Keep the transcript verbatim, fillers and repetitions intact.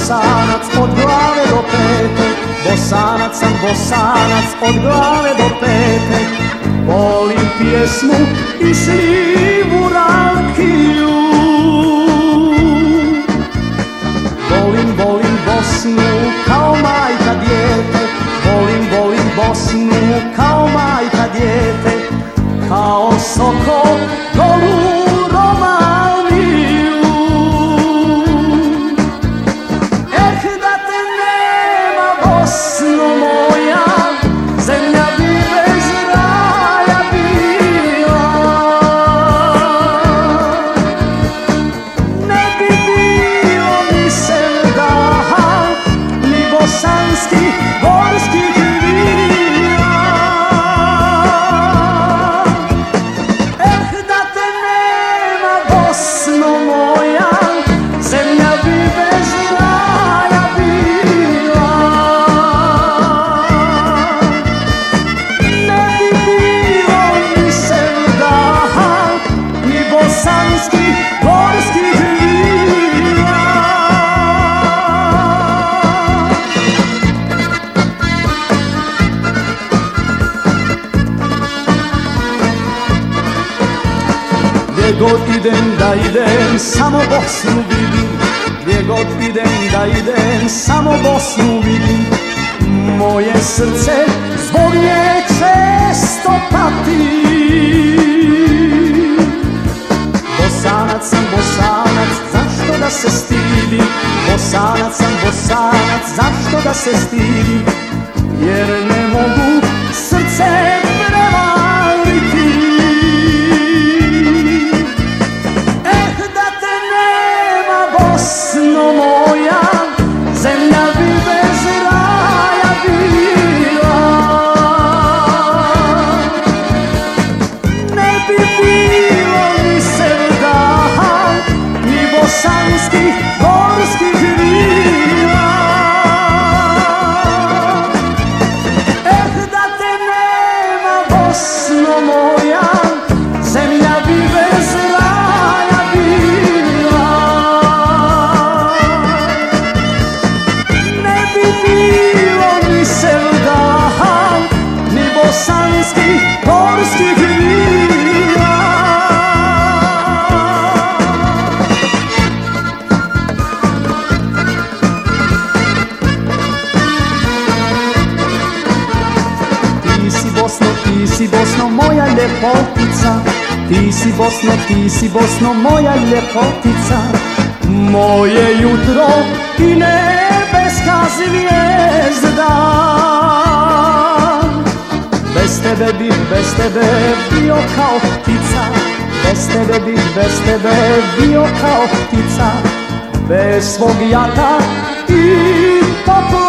Bosanac od glave do pete, Bosanac sam Bosanac od glave do pete. Volim pjesmu i šljivu rakiju, volim, volim Bosnu kao majka dijete, volim, volim Bosnu kao majka dijete, kao sokol golu Romaniju. Eh, da te nema, Bosno moja, zemlja bi bez raja bila. Ne bi bilo ni Sevdaha, ni bosanskih, gorskih vila. Eh, da te nema, Bosno moja, zemlja bi bez raja bila. Ne bi bilo ni Sevdaha, ni bosanskih, gorskih vila. Gdje god idem da idem, samo Bosnu vidim. Gdje god idem da idem, samo Bosnu vidim. Moje srce zbog nje često pati. Bosanac sam Bosanac, zašto da se stidim? Bosanac sam Bosanac, zašto da se stidim? Jer ne mogu srce prevariti. Eh, da te nema, Bosno moja, zemlja bi bez raja bila. Ne bi bilo ni Sevdaha, ni bosanskih, gorskih vila. Eh, da te nema, Bosno moja, zemlja bi bez raja bila. Ne bi bilo ni Sevdaha, ni bosanskih, gorskih vila. Ti si Bosno, ti si Bosno, moja ljepotica. Ti si Bosno, ti si Bosno, moja ljepotica. Moje jutro i nebeska zvijezda. Bez tebe bih, bez tebe bio kao ptica. Bez tebe bih, bez tebe bio kao ptica. Bez svog jata i topla